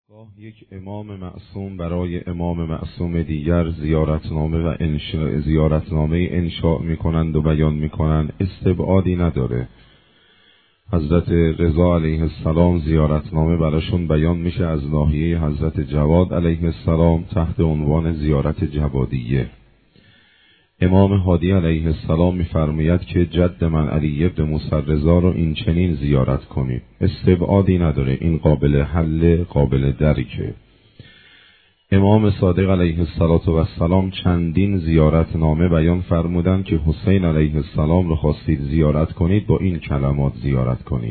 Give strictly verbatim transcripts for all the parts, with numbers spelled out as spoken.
گاه یک امام معصوم برای امام معصوم دیگر زیارتنامه و انشاء زیارتنامه انشاء میکنند و بیان میکنند، استبعادی نداره. حضرت رضا علیه السلام زیارتنامه براشون بیان میشه از ناحیه حضرت جواد علیه السلام تحت عنوان زیارت جوادیه. امام هادی علیه السلام میفرماید که جد من علی بن موسی رضا رو این چنین زیارت کنید. استبعادی نداره، این قابل حل، قابل درکه. امام صادق علیه السلام چندین زیارتنامه بیان فرمودند که حسین علیه السلام رو خواستید زیارت کنید، با این کلمات زیارت کنید.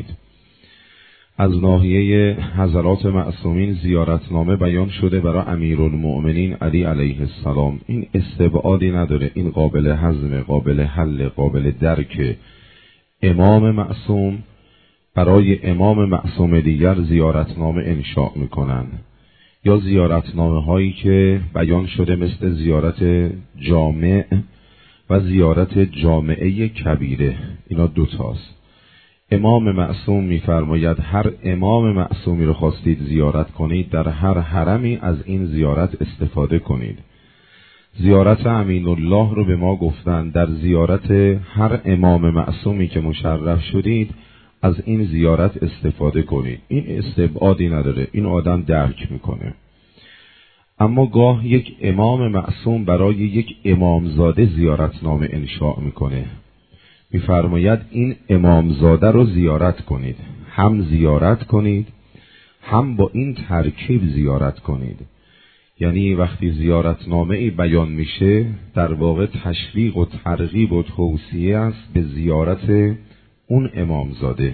از ناحیه حضرات معصومین زیارتنامه بیان شده برای امیرالمؤمنین علی علیه السلام. این استبعادی نداره، این قابل هضم، قابل حل، قابل درک. امام معصوم برای امام معصوم دیگر زیارتنامه انشاء میکنن، یا زیارتنامه هایی که بیان شده مثل زیارت جامع و زیارت جامعه کبیره. اینا دوتاست. امام معصوم میفرماید هر امام معصومی رو خواستید زیارت کنید، در هر حرمی از این زیارت استفاده کنید. زیارت امین الله رو به ما گفتن، در زیارت هر امام معصومی که مشرف شدید از این زیارت استفاده کنید. این استبعادی نداره، این آدم درک میکنه. اما گاه یک امام معصوم برای یک امامزاده زیارتنامه انشاء میکنه. میفرماید این امامزاده رو زیارت کنید، هم زیارت کنید هم با این ترکیب زیارت کنید. یعنی وقتی زیارتنامه ای بیان میشه، در واقع تشویق و ترغیب و توصیه است به زیارت اون امامزاده.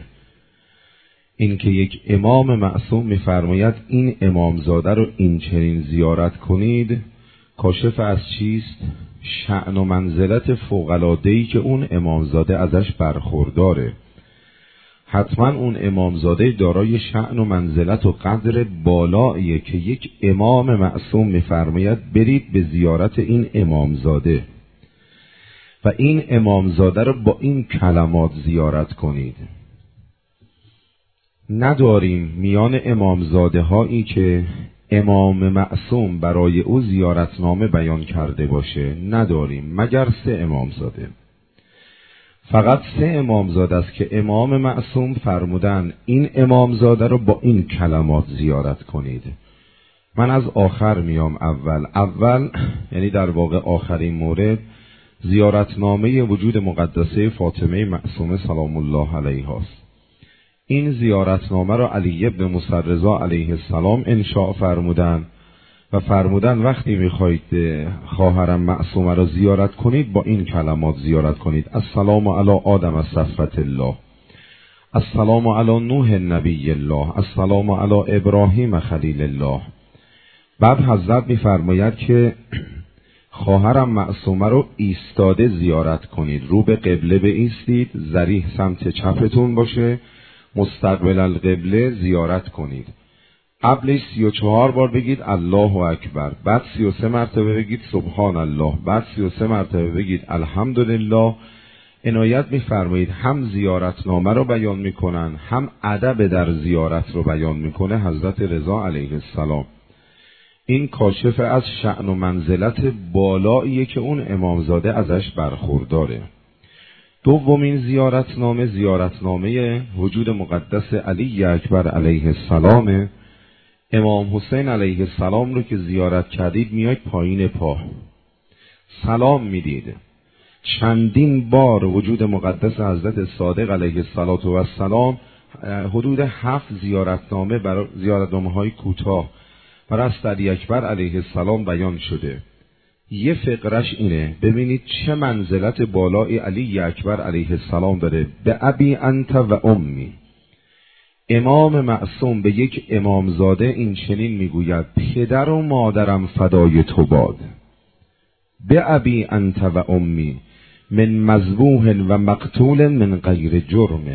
این که یک امام معصوم میفرماید این امامزاده رو این چنین زیارت کنید، کاشف از چیست؟ شأن و منزلت فوق‌العاده‌ای که اون امامزاده ازش برخورداره. حتما اون امامزاده دارای شأن و منزلت و قدر بالاییه که یک امام معصوم میفرماید برید به زیارت این امامزاده و این امامزاده رو با این کلمات زیارت کنید. نداریم میان امامزاده هایی که امام معصوم برای او زیارتنامه بیان کرده باشه، نداریم مگر سه امامزاده. فقط سه امامزاده است که امام معصوم فرمودن این امامزاده رو با این کلمات زیارت کنید. من از آخر میام اول اول یعنی در واقع آخرین مورد زیارتنامه وجود مقدسه فاطمه معصومه سلام الله علیها است. این زیارتنامه را علی بن موسی رضا علیه السلام انشاء فرمودن و فرمودن وقتی میخواید خواهرم معصومه را زیارت کنید با این کلمات زیارت کنید: السلام علی آدم صفوت الله، السلام علی نوح نبی الله، السلام علی ابراهیم خلیل الله. بعد حضرت میفرماید که خواهرم معصومه رو ایستاده زیارت کنید، رو به قبله بایستید، ذریح سمت چپتون باشه، مستقبل القبله زیارت کنید. قبلش سی و چهار بار بگید الله اکبر، بعد سی و سه مرتبه بگید سبحان الله، بعد سی و سه مرتبه بگید الحمدلله. عنایت می‌فرمایید هم زیارتنامه رو بیان میکنن هم ادب در زیارت رو بیان میکنه حضرت رضا علیه السلام. این کاشف از شأن و منزلت بالاییه که اون امامزاده ازش برخورداره. دومین زیارتنامه زیارتنامه وجود مقدس علی اکبر علیه السلام. امام حسین علیه السلام رو که زیارت کردید میاید پایین پا سلام میدید. چندین بار وجود مقدس حضرت صادق علیه السلام حدود هفت زیارتنامه برای زیارتنامه های کوتاه برای علی اکبر علیه السلام بیان شده. یه فقرش اینه، ببینید چه منزلت بالای علی اکبر علیه السلام داره. به ابی انت و امی، امام معصوم به یک امامزاده این چنین میگوید پدر و مادرم فدای تو باد. به ابی انت و امی من مذبوح و مقتول من غیر جرم،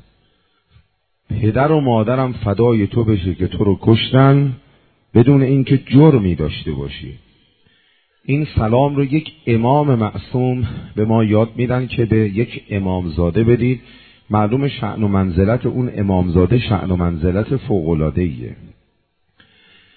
پدر و مادرم فدای تو بشه که تو رو کشتن بدون اینکه جرمی داشته باشی. این سلام رو یک امام معصوم به ما یاد میدن که به یک امامزاده بدید. معلوم شأن و منزلت اون امامزاده شأن و منزلت فوق‌العاده‌ایه.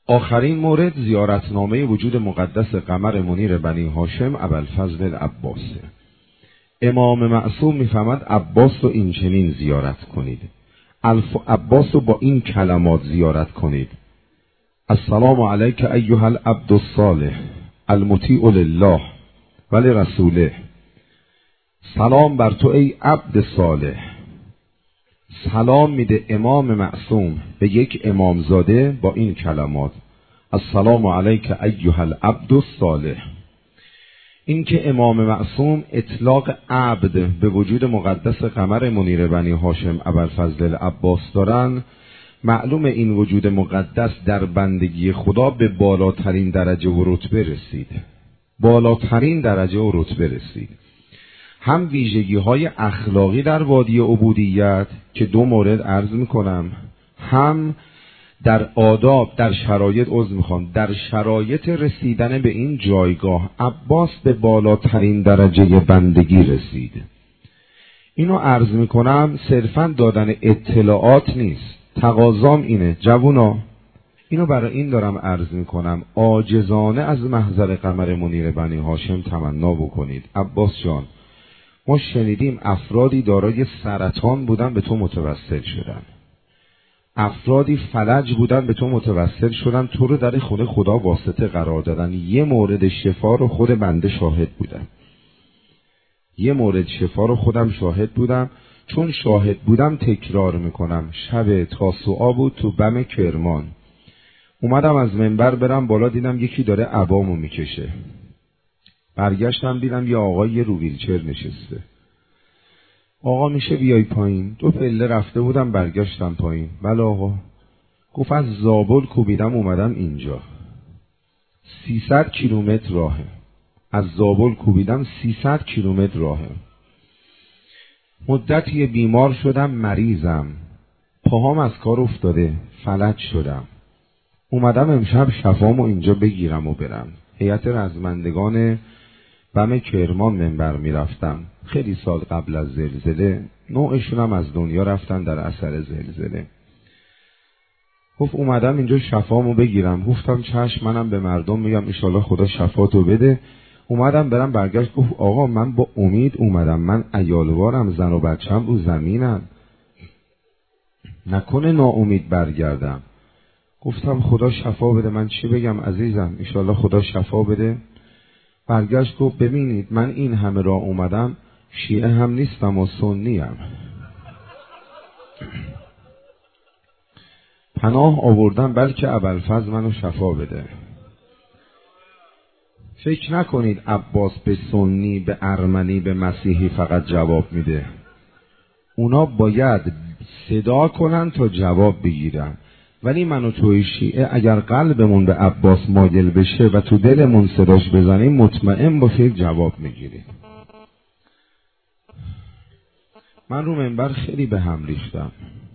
آخرین مورد زیارتنامه وجود مقدس قمر منیر بنی هاشم ابوالفضل العباسه. امام معصوم میفهمد عباس رو این چنین زیارت کنید. الف عباس رو با این کلمات زیارت کنید: السلام علیک ایها العبد الصالح المطیع لله و لرسوله. سلام بر تو ای عبد صالح. سلام میده امام معصوم به یک امامزاده با این کلمات: السلام علیک ایها العبد الصالح. این که امام معصوم اطلاق عبد به وجود مقدس قمر منیر بنی هاشم ابوالفضل العباس دارن، معلوم این وجود مقدس در بندگی خدا به بالاترین درجه و رتبه رسید. بالاترین درجه و رتبه رسید. هم ویژگی های اخلاقی در وادی عبودیت که دو مورد عرض میکنم، هم در آداب، در شرایط عرض میخوام در شرایط رسیدن به این جایگاه عباس به بالاترین درجه بندگی رسید. اینو عرض میکنم صرفا دادن اطلاعات نیست، تقاضام اینه جوونا، اینو برای این دارم عرض میکنم عاجزانه از محضر قمر منیر بنی هاشم تمنا بکنید. عباس جان، ما شنیدیم افرادی دارای سرطان بودن به تو متوسل شدن، افرادی فلج بودن به تو متوسل شدن، تو رو در خود خدا واسطه قرار دادن. یه مورد شفا رو خود بنده شاهد بودم، یه مورد شفا رو خودم شاهد بودم. چون شاهد بودم تکرار میکنم. شب تاسوعا بود تو بم کرمان، اومدم از منبر برم بالا، دیدم یکی داره عبامو میکشه. برگشتم دیدم یه آقای یه رو ویلچر نشسته. آقا میشه بیای پایین؟ دو پله رفته بودم برگشتم پایین. بله آقا. گفت از زابل کوبیدم اومدم اینجا. سیصد کیلومتر راهه. از زابل کوبیدم سیصد کیلومتر راهه. مدتی بیمار شدم، مریضم، پاهام از کار افتاده، فلج شدم. اومدم امشب شفامو اینجا بگیرم و برم. هیئت رزمندگان بم کرمان منبر میرفتم خیلی سال قبل از زلزله، نوعشون هم از دنیا رفتن در اثر زلزله. گفت اومدم اینجا شفامو بگیرم. گفتم چشم، منم به مردم میگم انشالله خدا شفاتو بده. اومدم برم، برگشت گفت آقا من با امید اومدم، من عیالوارم، زن و بچم رو زمینن، نکنه ناامید برگردم. گفتم خدا شفا بده. من چی بگم عزیزم؟ انشالله خدا شفا بده. برگشت گفت ببینید من این همه راه اومدم، شیعه هم نیستم و سنی هم. پناه آوردم بلکه ابوالفضل منو شفا بده. فکر نکنید عباس به سنی، به ارمنی، به مسیحی فقط جواب میده. اونا باید صدا کنن تا جواب بگیرن. ولی من و توی شیعه اگر قلبمون به عباس مایل بشه و تو دلمون صداش بزنیم، مطمئن باشید جواب میگیریم. من رو منبر خیلی به هم ریختم،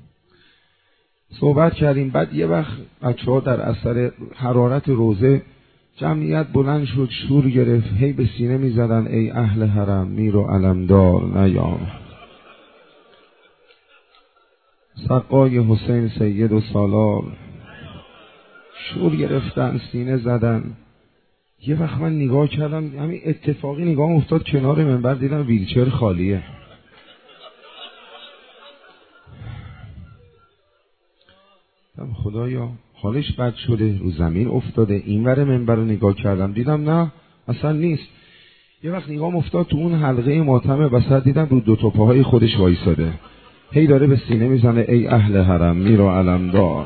صحبت کردیم. بعد یه وقت بچه ها در اثر حرارت روزه جمعیت بلند شد، شور گرفت، هی به سینه میزدن ای اهل حرم میر و علمدار نیام، سقای حسین سید و سالار. شور گرفتن، سینه زدن. یه وقت من نگاه کردم، همین اتفاقی نگاه افتاد کنار منبر، دیدم ویلچر خالیه. خدایا حالش بد شده، رو زمین افتاده. این ور منبر رو نگاه کردم، دیدم نه اصلا نیست. یه وقت نگاه افتاد تو اون حلقه ماتم وسط، دیدم رو دو تا پاهای خودش وایساده، هی داره به سینه میزنه ای اهل حرم میر و علمدار.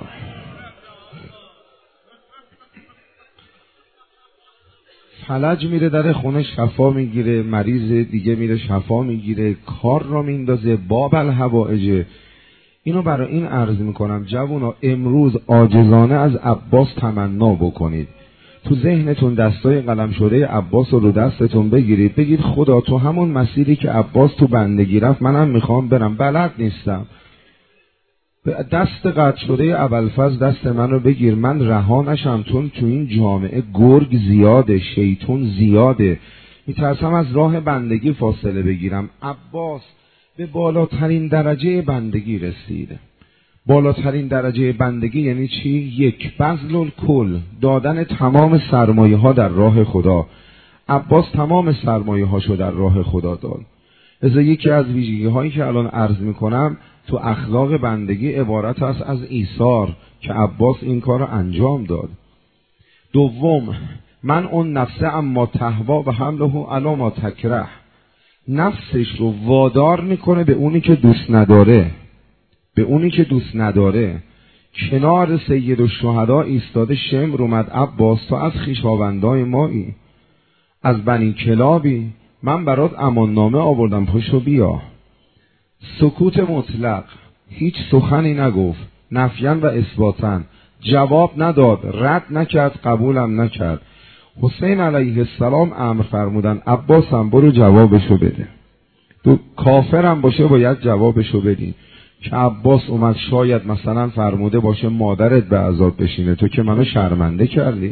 فلج میره در خونه شفا میگیره، مریض دیگه میره شفا میگیره، کار را میندازه، باب الحوائج. اینو برای این عرض میکنم جوونا، امروز عاجزانه از عباس تمنا بکنید. تو ذهنتون دستای قلم شده عباس رو دستتون بگیرید، بگید خدا تو همون مسیری که عباس تو بندگی رفت منم میخوام برم، بلد نیستم. دست قطع شده ابوالفضل دست من رو بگیر، من رها نشم، چون تو این جامعه گرگ زیاده، شیطون زیاده، میترسم از راه بندگی فاصله بگیرم. عباس به بالاترین درجه بندگی رسید. بالاترین درجه بندگی یعنی چی؟ یک، بذل الکل، دادن تمام سرمایه ها در راه خدا. عباس تمام سرمایه هاشو در راه خدا داد. لذا یکی از ویژگی هایی که الان عرض میکنم تو اخلاق بندگی عبارت است از ایثار که عباس این کار رو انجام داد. دوم، من اون نفسه اما تهوا و حمله علی ما تکره، نفسش رو وادار میکنه به اونی که دوست نداره، به اونی که دوست نداره. کنار سید الشهدا ایستاده شمر اومد عباس تو از خویشاوندای مایی، از بنی کلابی، من برات اماننامه آوردم پشو بیا. سکوت مطلق، هیچ سخنی نگفت، نفیاً و اثباتاً، جواب نداد، رد نکرد، قبولم نکرد. حسین علیه السلام امر فرمودن عباسم برو جوابشو بده، تو کافرم باشه باید جوابشو بدی. که عباس اومد شاید مثلا فرموده باشه مادرت به عذاب بشینه، تو که منو شرمنده کردی،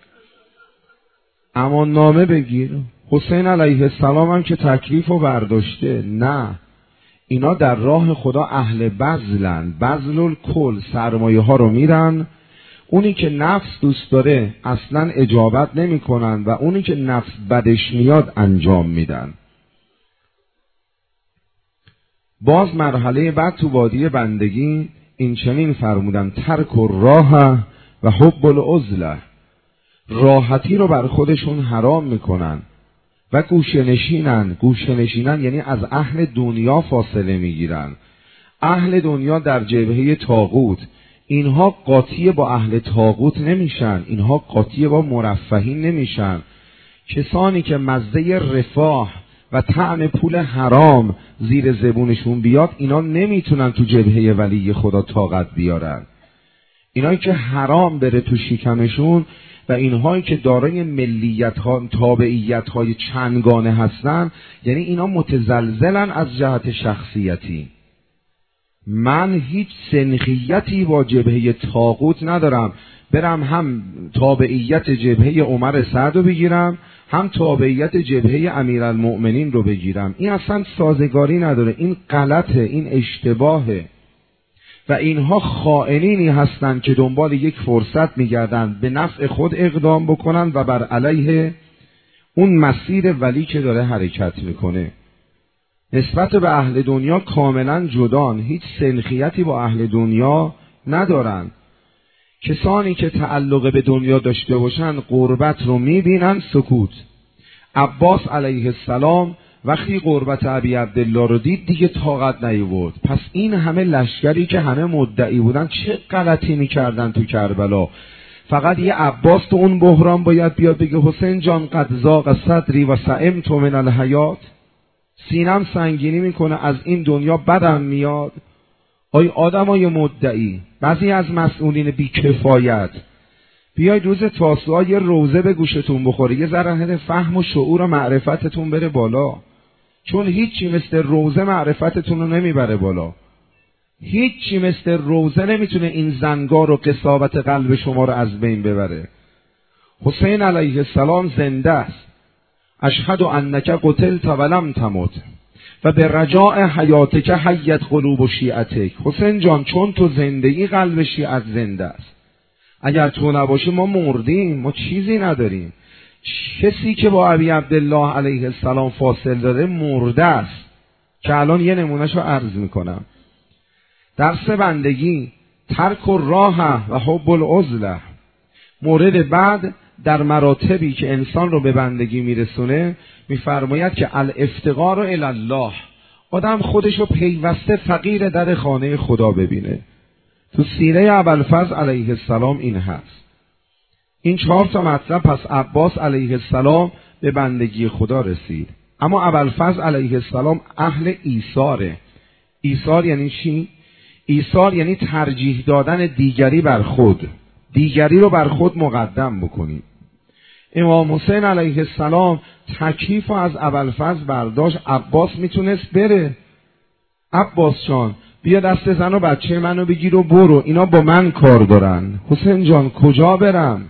امان نامه بگیر. حسین علیه السلام هم که تکلیفو برداشته، نه اینا در راه خدا اهل بذلن، بذل الکل، سرمایه ها رو میرن. اونی که نفس دوست داره اصلا اجابت نمی کنن و اونی که نفس بدش میاد انجام میدن. باز مرحله بعد تو وادی بندگی این چنین فرمودن ترک الراحه و حب العزله، راحتی رو بر خودشون حرام میکنن و گوشه نشینن. گوشه نشینن یعنی از اهل دنیا فاصله میگیرن. اهل دنیا در جبهه طاغوت، اینها قاطی با اهل طاغوت نمیشن، اینها قاطی با مرفهین نمیشن. کسانی که مزه رفاه و طعم پول حرام زیر زبونشون بیاد، اینا نمیتونن تو جبهه ولی خدا طاقت بیارن. اینایی که حرام بره تو شکمشون و اینهایی که دارای ملیت ها، تابعیت های چندگانه هستن، یعنی اینا متزلزلن از جهت شخصیتی. من هیچ سنخیتی با جبهه طاغوت ندارم، برم هم تابعیت جبهه عمر سعد رو بگیرم، هم تابعیت جبهه امیرالمؤمنین رو بگیرم. این اصلا سازگاری نداره، این غلطه، این اشتباهه. و اینها خائنینی هستند که دنبال یک فرصت میگردند به نفع خود اقدام بکنن و بر علیه اون مسیر ولی که داره حرکت میکنه. نسبت به اهل دنیا کاملا جدان، هیچ سنخیتی با اهل دنیا ندارن. کسانی که تعلق به دنیا داشته باشن قربت رو میبینن، سکوت. عباس علیه السلام وقتی قربت ابی عبدالله رو دید دیگه طاقت نیاورد. پس این همه لشکری که همه مدعی بودن چه غلطی میکردن تو کربلا؟ فقط یه عباس تو اون بحران باید بیاد بگه حسین جان قد ضاق صدری و سئمت من الحیات، سینم سنگینی میکنه از این دنیا بدم میاد. آی آدمای مدعی، بعضی از مسئولین بی کفایت، بیاید روز تاسوعا یه روزه به گوشتون بخوره، یه ذره فهم و شعور و معرفتتون بره بالا، چون هیچی مثل روزه معرفتتون رو نمیبره بالا. هیچی مثل روزه نمیتونه این زنگار و قساوت قلب شما رو از بین ببره. حسین علیه السلام زنده است. اشهد انک قتلت ولم تمت و به رجاء حیاتک حیت قلوب و شیعتک. حسین جان چون تو زندگی قلب شیعت زنده است، اگر تو نباشی ما مردیم، ما چیزی نداریم. کسی که با ابی عبدالله علیه السلام فاصل داره مرده است، که الان یه نمونهشو عرض میکنم. درس بندگی ترک الراحه و حب العزله. مورد بعد در مراتبی که انسان رو به بندگی میرسونه میفرماید که الافتقار الی الله، آدم خودشو پیوسته فقیر در خانه خدا ببینه. تو سیره ابوالفضل علیه السلام این هست. این چهار تا مطلب. پس عباس علیه السلام به بندگی خدا رسید، اما ابوالفضل علیه السلام اهل ایثاره. ایثار یعنی چی؟ ایثار یعنی ترجیح دادن دیگری بر خود، دیگری رو بر خود مقدم بکنی. امام حسین علیه السلام تکلیف از ابوالفضل برداشت، عباس میتونست بره. عباس جان بیا دست زن و بچه منو بگیر و برو، اینا با من کار دارن. حسین جان کجا برم؟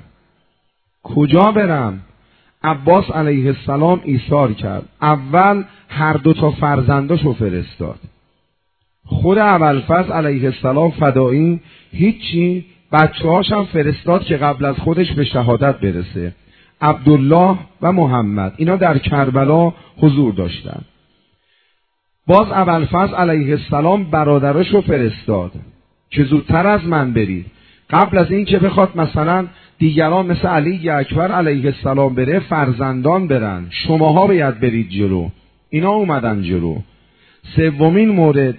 کجا برم؟ عباس علیه السلام ایثار کرد. اول هر دو تا فرزنداشو فرستاد. خود ابوالفضل علیه السلام فدایی هیچی، بچه هاش هم فرستاد که قبل از خودش به شهادت برسه. عبدالله و محمد اینا در کربلا حضور داشتن. باز ابوالفضل علیه السلام برادرش رو فرستاد که زودتر از من برید، قبل از این که بخواد مثلا دیگران مثل علی اکبر علیه السلام بره فرزندان برن، شماها باید برید جلو. اینا اومدن جلو. سومین مورد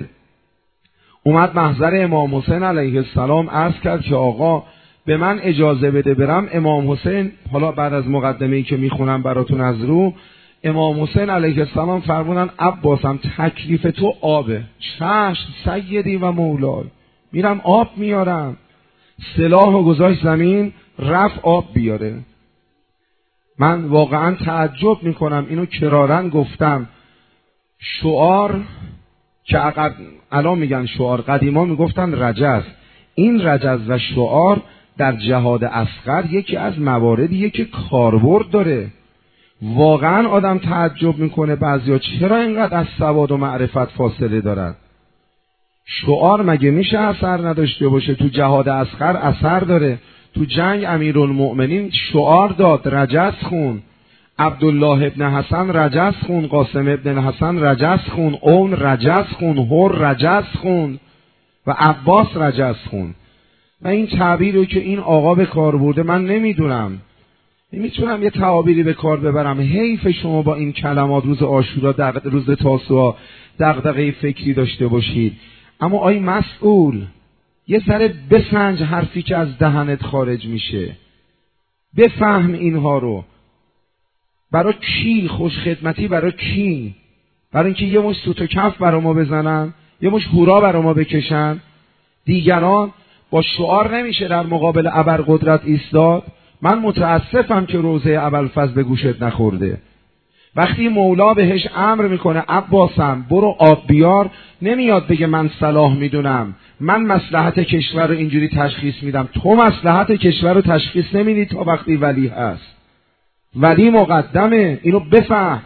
اومد محضر امام حسین علیه السلام عرض کرد که آقا به من اجازه بده برم. امام حسین، حالا بعد از مقدمه‌ای که میخونم براتون از رو، امام حسین علیه السلام فرمودن عباسم تکلیف تو آبه. چشم سیدی و مولای، میرم آب میارم. سلاح و گذاشت زمین، رفت آب بیاره. من واقعا تعجب میکنم، اینو کرارن گفتم، شعار که عقب الان میگن شعار، قدیما میگفتن رجز. این رجز و شعار در جهاد اصغر یکی از مواردیه که کاربرد داره. واقعا آدم تعجب میکنه بعضیا چرا اینقدر از سواد و معرفت فاصله دارن. شعار مگه میشه اثر نداشته باشه؟ تو جهاد اصغر اثر داره. تو جنگ امیرالمؤمنین شعار داد، رجز خون. عبدالله ابن حسن رجز خون، قاسم ابن حسن رجز خون، اون رجز خون، هر رجز خون و عباس رجز خون. و این تعبیر رو که این آقا به کار برده من نمیدونم، نمیتونم یه تعابیری به کار ببرم. حیف شما با این کلمات روز عاشورا، روز تاسوعا دغدغه فکری داشته باشید. اما آی مسئول، یه ذره بسنج حرفی که از دهنت خارج میشه، بفهم اینها رو. برای کی خوش خدمتی؟ برای کی؟ برای اینکه یه مش سوت و کف برای ما بزنن، یه مش هورا برای ما بکشن. دیگران با شعار نمیشه در مقابل ابرقدرت ایستاد. من متاسفم که روضه ابوالفضل به گوشت نخورده. وقتی مولا بهش امر میکنه عباسم برو آب بیار، نمیاد بگه من صلاح میدونم، من مصلحت کشور رو اینجوری تشخیص میدم. تو مصلحت کشور رو تشخیص نمیدی تا وقتی ولی هست. ولی مقدمه، اینو بفهم.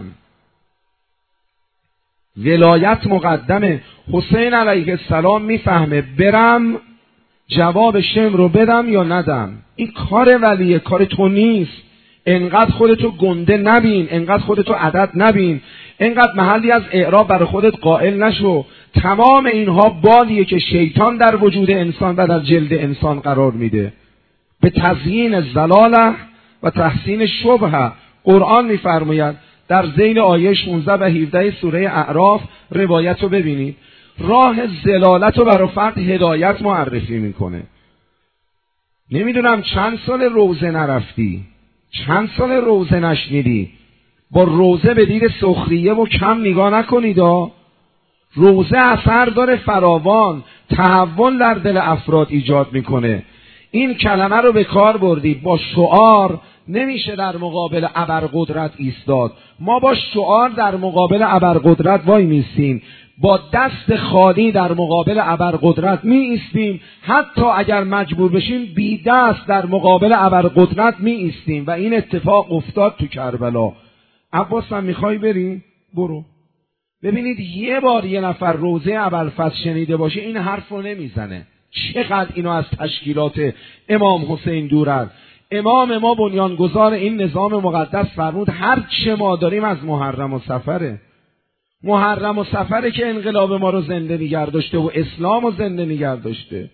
ولایت مقدمه. حسین علیه السلام میفهمه برم جواب شم رو بدم یا ندم. این کار ولیه، کار تو نیست. انقدر خودتو گنده نبین، انقدر خودتو عدد نبین، انقدر محلی از اعراب برای خودت قائل نشو. تمام اینها بالیه که شیطان در وجود انسان و در جلد انسان قرار میده به تزیین زلاله و تحسین شبهه. قرآن میفرماید در ذیل آیه شانزده و هفده سوره اعراف، روایت رو ببینید، راه زلالت رو برای فرد هدایت معرفی میکنه. نمیدونم چند سال روزه نرفتی، چند سال روزه نشنیدی. با روزه به دید سخریه و کم نگاه نکنید. روزه اثر داره فراوان، تحول در دل افراد ایجاد میکنه. این کلمه رو به کار بردی. با شعار نمیشه در مقابل ابرقدرت ایستاد. ما با شعار در مقابل ابرقدرت وای میستیم، با دست خالی در مقابل ابرقدرت می ایستیم. حتی اگر مجبور بشیم بی دست در مقابل ابرقدرت می ایستیم. و این اتفاق افتاد تو کربلا. عباس هم میخوای بریم؟ برو. ببینید یه بار یه نفر روزه ابوالفضل شنیده باشه این حرف رو نمیزنه. چقدر اینو از تشکیلات امام حسین دورن. امام ما بنیانگذار این نظام مقدس فرمود هر چه ما داریم از محرم و صفره. محرم و صفره که انقلاب ما رو زنده نگه داشته و اسلام رو زنده نگه داشته.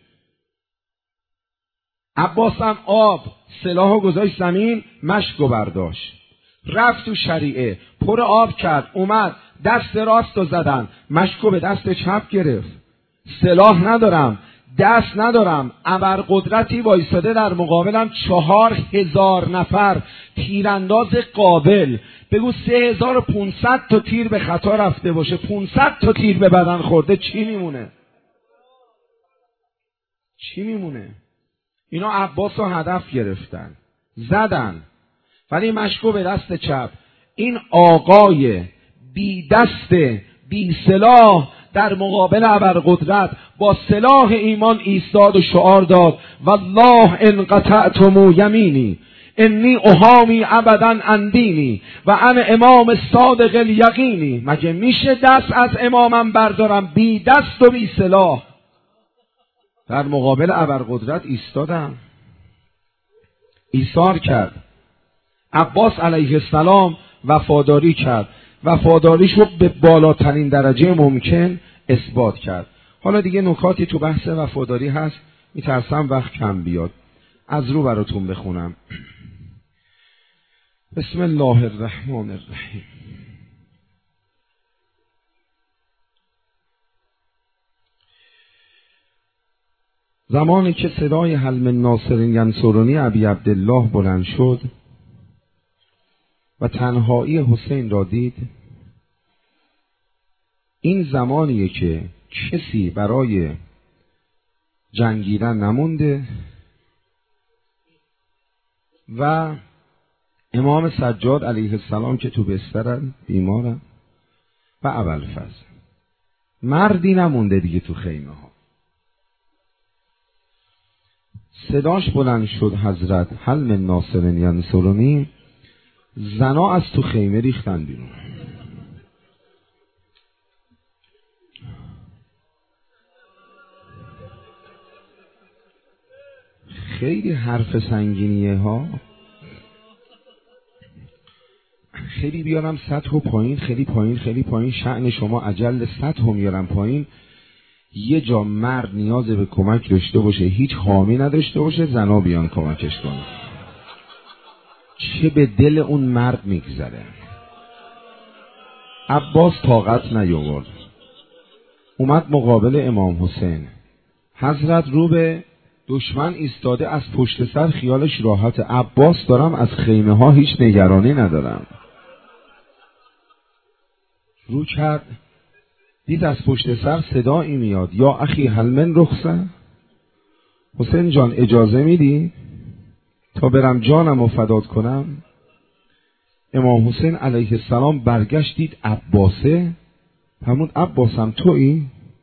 عباس هم آب سلاح و گذاشت زمین، مشک و برداشت، رفت تو شریعه، پر آب کرد، اومد دست راست رو زدن، مشک رو به دست چپ گرفت. سلاح ندارم، دست ندارم، ابرقدرتی وایساده در مقابلم، چهار هزار نفر تیرانداز قابل. بگو سه هزار و پونصد تا تیر به خطا رفته باشه، پونصد تا تیر به بدن خورده، چی میمونه؟ چی میمونه؟ اینا عباس رو هدف گرفتن، زدن، ولی مشکو به دست چپ. این آقای بی دست بی سلاح در مقابل ابرقدرت با سلاح ایمان ایستاد و شعار داد والله ان قطعتم یمینی، انی اهامی ابدا اندینی و انا امام صادق الیقینی. مگه میشه دست از امامم بردارم بی دست و بی سلاح؟ در مقابل ابرقدرت ایستادم، ایثار کرد. عباس علیه السلام وفاداری کرد، وفاداریش رو به بالاترین درجه ممکن اثبات کرد. حالا دیگه نکاتی تو بحث وفاداری هست، میترسم وقت کم بیاد، از رو براتون بخونم. بسم الله الرحمن الرحیم. زمانی که صدای هل من ناصر ینصرنی ابی عبدالله بلند شد و تنهایی حسین را دید، این زمانیه که کسی برای جنگیدن نمونده و امام سجاد علیه السلام که تو بسترن بیمارن و ابوالفضل، مردی نمونده دیگه تو خیمه ها. صداش بلند شد حضرت هل من ناصر ینصرنی، زنا از تو خیمه ریختن بیرون. خیلی حرف سنگینیه ها، خیلی بیارم سطح و پایین، خیلی پایین خیلی پایین، شأن شما عجل سطح رو میارم پایین. یه جا مرد نیاز به کمک داشته باشه، هیچ حامی نداشته باشه، زنا بیان کمکش کنه. چه به دل اون مرد میگذره. عباس طاقت نیاورد، اومد مقابل امام حسین. حضرت رو به دشمن ایستاده، از پشت سر خیالش راحت. عباس دارم از خیمه ها هیچ نگرانی ندارم. رو کرد، دید از پشت سر صدایی میاد، یا اخی هل من رخصه، حسین جان اجازه میدی تا برم جانم رو فدات کنم؟ امام حسین علیه السلام برگشت، دید عباسه، فرمود عباسم تویی؟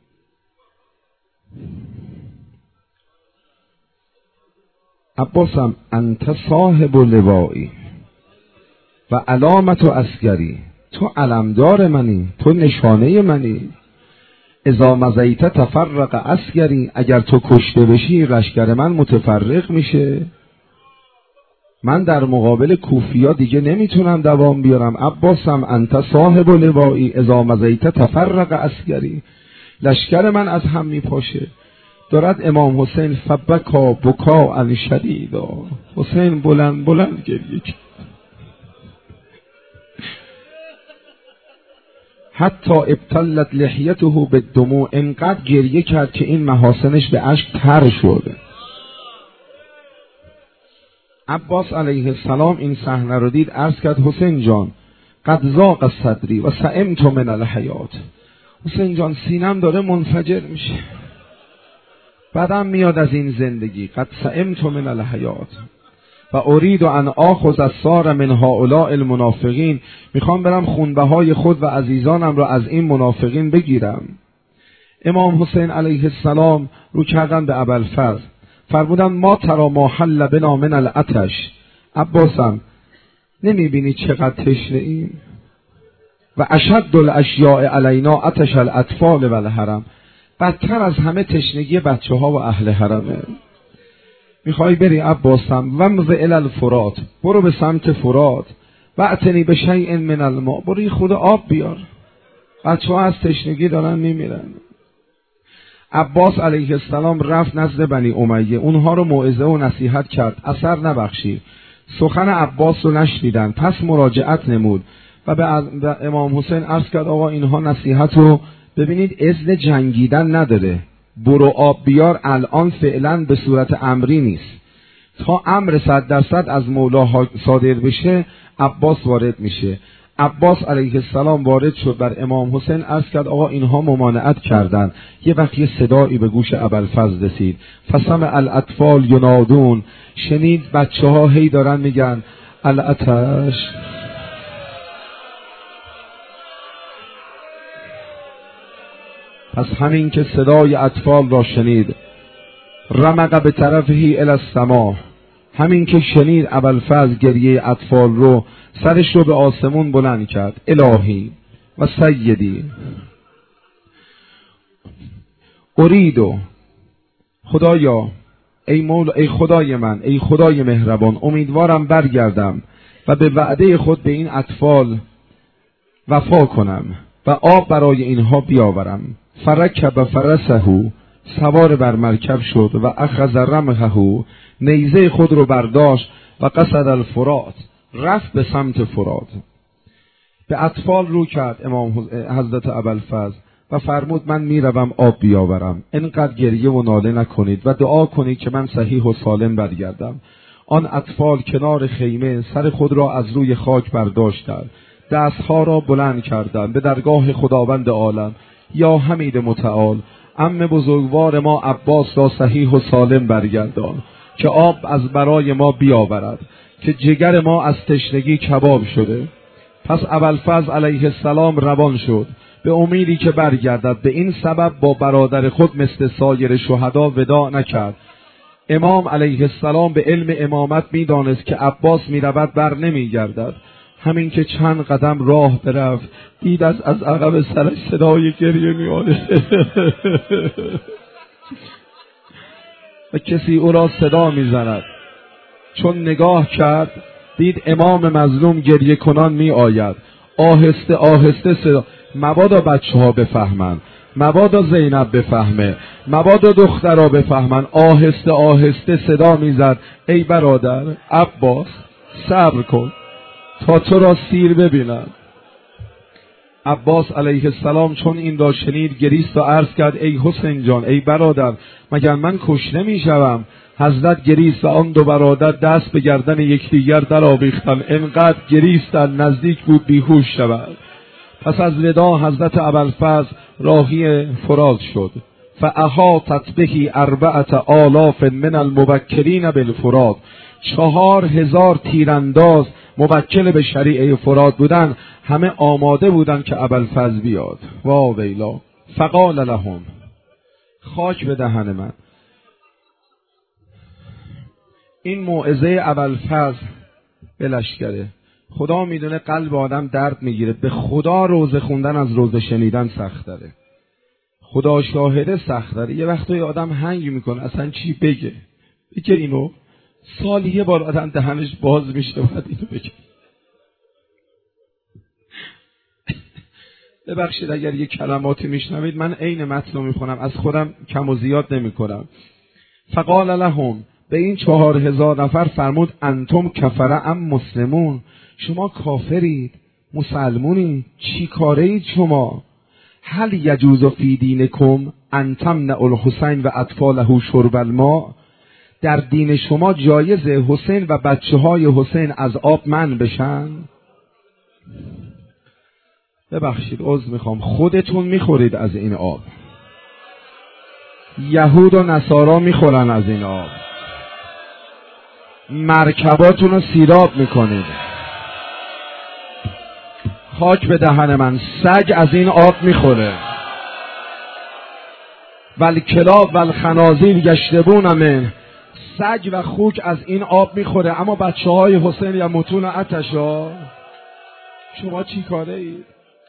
عباسم انت صاحب لوایی و علامت و عسکری، تو علمدار منی، تو نشانه منی. اذا مزیت تفرق عسکری، اگر تو کشته بشی لشکر من متفرق میشه. من در مقابل کوفیا دیگه نمیتونم دوام بیارم. عباسم انت صاحب لوایی اذا مزیت تفرق عسکری، لشکر من از هم میپاشه. دارد امام حسین فبکا بکا عن شدیدا، حسین بلند بلند گریه کرد، حتی ابتلت لحیته بالدموع، انقدر گریه کرد که این محاسنش به اشک تر شد. عباس علیه السلام این صحنه رو دید، عرض کرد حسین جان قد ضاق صدری و سئمت من الحیات. حسین جان سینم داره منفجر میشه، بعدم میاد از این زندگی. قد سئمت من الحیات و ارید ان آخذ الثار من هؤلاء المنافقین، میخوام برم خونبهای خود و عزیزانم را از این منافقین بگیرم. امام حسین علیه السلام رو کردن به ابوالفضل، فرمودن ما ترا ما حل بنا من العطش، عباسم نمیبینی چقدر تشنه ایم؟ و اشد الاشیاء علینا عطش الاطفال و الحرم، بدتر از همه تشنگی بچه ها و اهل حرمه. میخوای بری عباسم ومض الی الفرات، برو به سمت فرات، و اتنی به شیء من الماء، برو یه خود آب بیار، بچه ها از تشنگی دارن میمیرن. عباس علیه السلام رفت نزد بنی امیه، اونها رو موعظه و نصیحت کرد، اثر نبخشید، سخن عباس رو نشنیدن. پس مراجعت نمود و به امام حسین عرض کرد آقا اینها نصیحت رو ببینید، اذن جنگیدن نداره، برو آب بیار الان فعلا به صورت امری نیست، تا امر صد درصد از مولا صادر بشه عباس وارد میشه. عباس علیه السلام وارد شد بر امام حسین، عرض کرد آقا اینها ممانعت کردن. یه وقت یه صدایی به گوش ابوالفضل رسید، فسمع الاطفال ینادون، شنید بچه ها هی دارن میگن العطش. پس همین که صدای اطفال را شنید، رمق به طرفه الی السما، همین که شنید ابوالفضل گریه اطفال رو، سرش رو به آسمون بلند کرد. الهی و سیدی اریدو، خدایا، ای مولا، ای خدای من، ای خدای مهربان، امیدوارم برگردم و به وعده خود به این اطفال وفا کنم و آب برای اینها بیاورم. فرکب فرسه، سوار بر مرکب شد و اخذ رمحه، نیزه خود رو برداشت و قصد الفرات، رفت به سمت فرات. به اطفال رو کرد امام حضرت ابوالفضل و فرمود من میروم آب بیاورم، اینقدر گریه و ناله نکنید و دعا کنید که من صحیح و سالم برگردم. آن اطفال کنار خیمه سر خود را از روی خاک برداشتند، دستها را بلند کردند به درگاه خداوند عالم. یا حمید متعال، عم بزرگوار ما عباس را صحیح و سالم برگردان که آب از برای ما بیاورد، که جگر ما از تشنگی کباب شده. پس ابوالفضل علیه السلام روان شد به امیدی که برگردد. به این سبب با برادر خود مثل سایر شهدا وداع نکرد. امام علیه السلام به علم امامت میدانست که عباس میرود بر نمیگردد. همین که چند قدم راه برفت دید از از عقب سرش صدای گریه میآید و کسی او را صدا میزند. چون نگاه کرد دید امام مظلوم گریه کنان می آید. آهسته آهسته صدا، مبادا بچه ها بفهمن، مبادا زینب بفهمه، مبادا دخترها بفهمن. آهسته آهسته صدا میزد ای برادر عباس، صبر کن تا تو را سیر ببینم. عباس علیه السلام چون این را شنید گریست و عرض کرد ای حسین جان، ای برادر، مگر من کشته می شوم؟ حضرت گریست و آن دو برادر دست به گردن یکدیگر در آویختند، انقدر گریستند نزدیک بود بیهوش شود. پس از ودا حضرت ابوالفضل راهی فرات شد. فاحاطت بهی اربعة آلاف من المبکرین بالفرات، چهار هزار تیرانداز موکل به شریعه فرات بودن، همه آماده بودن که ابوالفضل بیاد. وا ویلا. فقال لهم، خاک به دهن من. این موعظه ابوالفضل به لشکره. خدا میدونه قلب آدم درد میگیره، به خدا روزه خوندن از روزه شنیدن سخت داره. خدا شاهده سخت داره. یه وقتایی آدم هنگ میکنه اصلا چی بگه. بگه اینو سالی یه بار آدم دهنش باز میشه باید اینو بگه. ببخشید اگر یه کلماتی میشنوید، من عین متن رو میخونم، از خودم کم و زیاد نمیکنم. فقال لهم، به این چهار هزار نفر فرمود انتم کفره ام مسلمون، شما کافرید مسلمونید، چی کاره اید شما؟ هل یجوز فی دینکم ان تمنعوا الحسین و اطفاله شرب الماء، در دین شما جایزه حسین و بچه های حسین از آب منع بشن؟ ببخشید عذر میخوام، خودتون میخورید از این آب، یهود و نصارا میخورن از این آب، مرکباتون رو سیراب میکنید. خاک به دهن من، سگ از این آب میخوره. والکلاب والخنازیر یشربون منه، سگ و خوک از این آب میخوره. اما بچه های حسین یا متون عطشا، شما چی کاره اید؟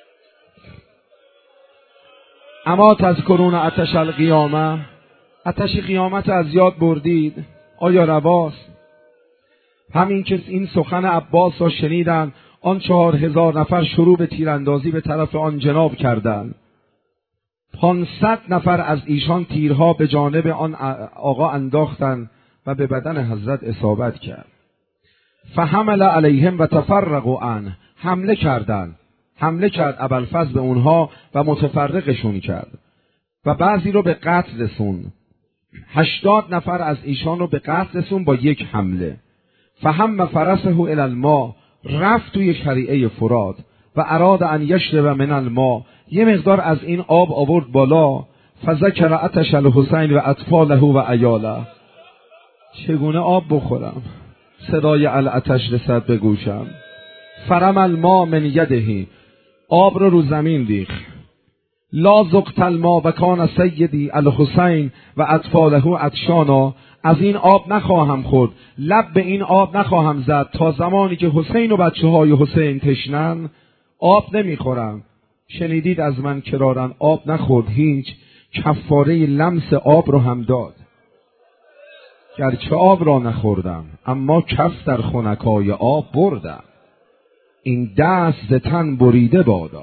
اما تذکرون عطش القیامه، عطش قیامت از یاد بردید؟ آیا رواست؟ همین که این سخن عباس را شنیدن، آن چهار هزار نفر شروع به تیراندازی به طرف آن جناب کردند. پانصد نفر از ایشان تیرها به جانب آن آقا انداختند و به بدن حضرت اصابت کرد. فحمل علیهم و تفرقوا عنه، حمله کردند. حمله کرد ابوالفضل به اونها و متفرقشون کرد و بعضی رو به قتل رسون. هشتاد نفر از ایشان رو به قتل رسون با یک حمله. فهم فرسه الی الماء، رفت توی شریعه فرات و اراد ان یشرب من الماء، یه مقدار از این آب آورد بالا. فذکر عطش الحسین و اطفاله و عیاله، چگونه آب بخورم؟ صدای العطش رسد به گوشم. فرم الماء من یده، آب رو رو زمین ریخت. لا زقت الماء و کان سیدی الحسین و اطفاله عطشانا، از این آب نخواهم خورد، لب به این آب نخواهم زد تا زمانی که حسین و بچه های حسین تشنن آب نمیخورم. شنیدید از من کرارن آب نخورد هیچ، کفاره لمس آب رو هم داد. گرچه آب را نخوردم اما کف در خنکای آب بردم، این دست ز تن بریده بادا،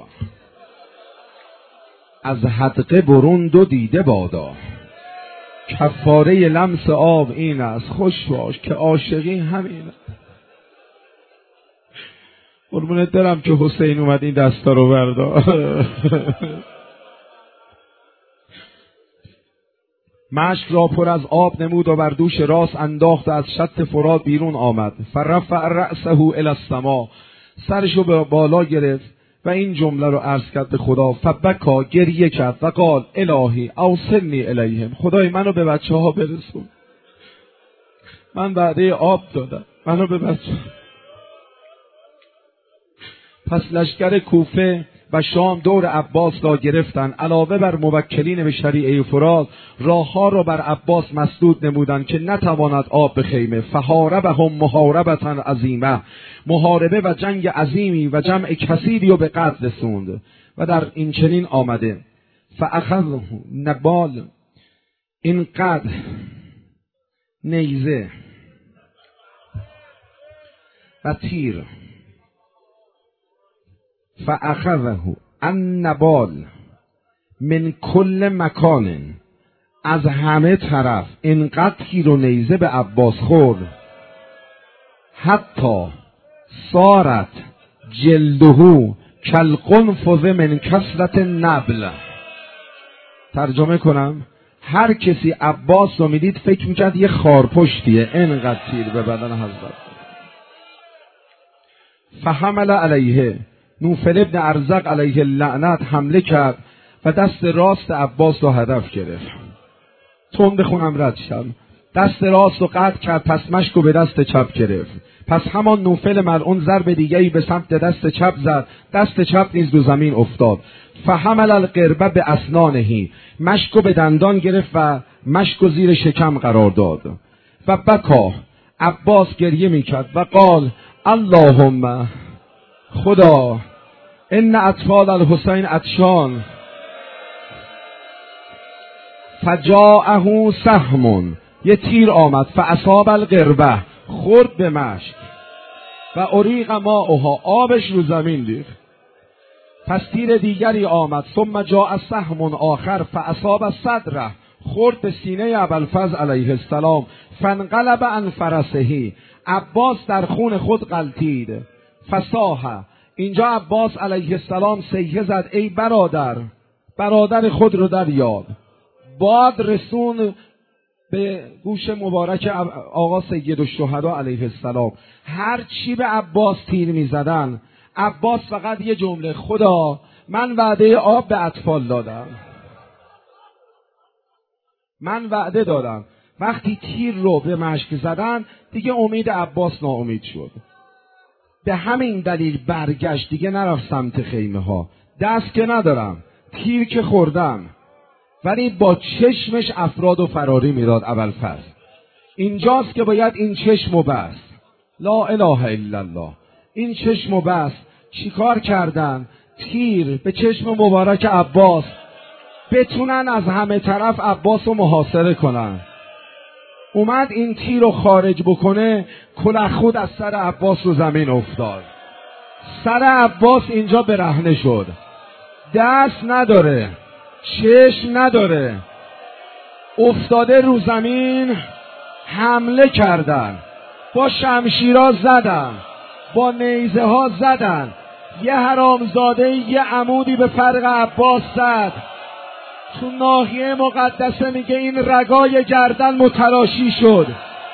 از حدقه برون دو دیده بادا. کفاره لمس آب این است، خوش باش که عاشقی همین. قربونت دارم که حسین اومد این دستا رو بردار. مشک را پر از آب نمود و بر دوش راست انداخت، از شط فرات بیرون آمد. فرفع رأسه الی السما، سرشو به بالا گرفت و این جمله رو عرض کرد به خدا. فبکا، گریه کرد و قال الهی اوصلنی الیهم، خدای منو به بچه ها برسون، من وعده آب دادم، منو به بچه. پس لشکر کوفه و شام دور عباس را گرفتند، علاوه بر موکلین به شریعه فرات راه ها را بر عباس مسدود نمودند که نتواند آب به خیمه. فحاربهم محاربتا عظیمه، محاربه و جنگ عظیمی و جمع کثیری و به قتل رسوند. و در این چنین آمده فاخذه نبال، اینقدر نیزه و تیر، فاخذه النبال من کل مکان، از همه طرف اینقدر تیر و نیزه به عباس خورد، حتی صارت جلده کالقنفذ من کثرت النبل. ترجمه کنم، هر کسی عباس رو میدید فکر میکرد یه خارپشتیه، اینقدر تیر به بدن حضرت. فحمل علیه، نوفل ابن ارزق علیه اللعنت حمله کرد و دست راست عباس رو هدف گرفت. تون بخونم رد شم. دست راست رو قطع کرد، پس مشک رو به دست چپ گرفت. پس همان نوفل ملعون ضرب دیگری به سمت دست چپ زد، دست چپ نیز دو زمین افتاد. فحمل القربه به اسنانهی، مشک رو به دندان گرفت و مشک رو زیر شکم قرار داد. و بکا، عباس گریه میکرد و قال اللهم، خدا ان اطفال الحسین عطشان. فجاءه سهم، یه تیر آمد، فاصاب القربه، خورد به مشک و اریق ماؤها، آبش رو زمین ریخت. پس تیر دیگری آمد، ثم جاء سهم آخر فاصاب صدره، خورد به سینه ابوالفضل علیه السلام. فانقلب عن فرسه، عباس در خون خود غلتید. فصاح، اینجا عباس علیه السلام صیحه زد ای برادر، برادر خود رو دریاب. باد رسون به گوش مبارک آقا سید الشهدا علیه السلام. هر چی به عباس تیر می زدن، عباس فقط یه جمله، خدا من وعده آب به اطفال دادم، من وعده دادم. وقتی تیر رو به مشک زدن دیگه امید عباس ناامید شد. به همین دلیل برگشت، دیگه نرفت سمت خیمه ها. دست که ندارم، تیر که خوردم، ولی با چشمش افراد و فراری میداد ابوالفضل. اینجاست که باید این چشم و بست. لا اله الا الله. این چشم و بست. چیکار کردن؟ تیر به چشم مبارک عباس، بتونن از همه طرف عباس رو محاصره کنن. اومد این تیر رو خارج بکنه، کلاه خود از سر عباس رو زمین افتاد. سر عباس اینجا برهنه شد، دست نداره، چشم نداره، افتاده رو زمین. حمله کردن، با شمشیرها زدن، با نیزه ها زدن. یه حرامزاده یه عمودی به فرق عباس زد. تو ناحیه مقدسه میگه این رگای گردن متلاشی شد.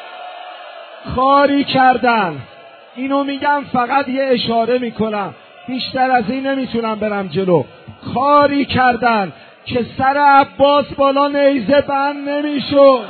کاری کردن، اینو میگم فقط یه اشاره میکنم، بیشتر از این نمیتونم برم جلو. کاری کردن که سر عباس بالا نیزه بند نمیشد.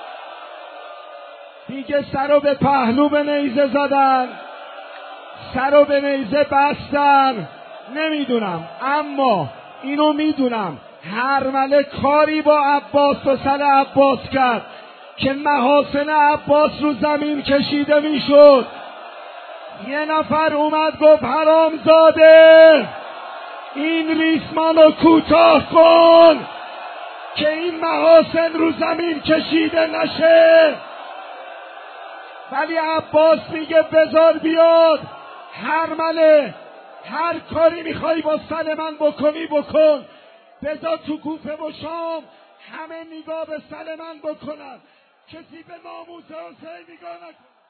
دیگه سر رو به پهلو به نیزه زدن، سر رو به نیزه بستن، نمیدونم. اما اینو میدونم هرمله کاری با عباس و سر عباس کرد که محاسن عباس رو زمین کشیده میشد. یه نفر اومد گفت حرامزاده این ریسمان رو کوتاه کن که این محاسن رو زمین کشیده نشه. ولی عباس میگه بذار بیاد هرمله، هر کاری میخوای با سن من بکنی بکن، بذار تو کوفه و شام همه نگاه به سن من بکنن، کسی به ناموس حسین نگاه نکن.